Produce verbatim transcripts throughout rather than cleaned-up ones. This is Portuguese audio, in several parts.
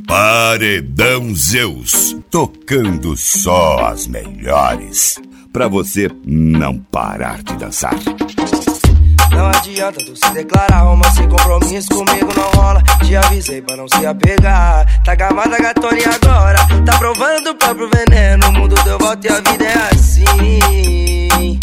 Paredão Zeus, tocando só as melhores, pra você não parar de dançar. Não adianta tu se declarar, romance sem compromisso comigo não rola. Te avisei pra não se apegar. Tá gamada gatona e agora tá provando do próprio veneno. O mundo deu volta e a vida é assim.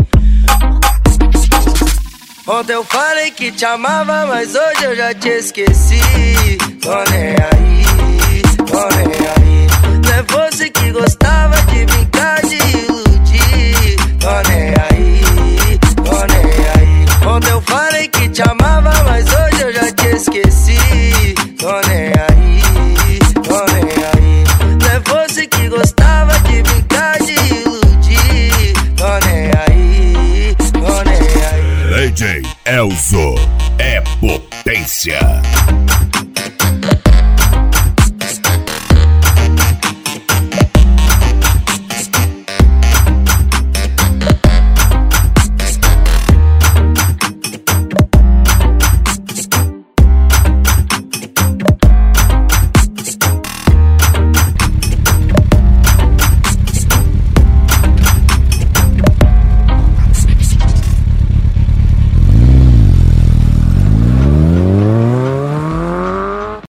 Ontem eu falei que te amava, mas hoje eu já te esqueci. Tô nem aí, tô nem aí. Não é você que gostava de brincar, de iludir. Tô nem aí, tô nem aí. Ontem eu falei que te amava, mas hoje eu já te esqueci. Tô nem aí, tô nem aí. Não é você que gostava de brincar, de iludir. Tô nem aí, tô nem aí. D J Elzo é potência.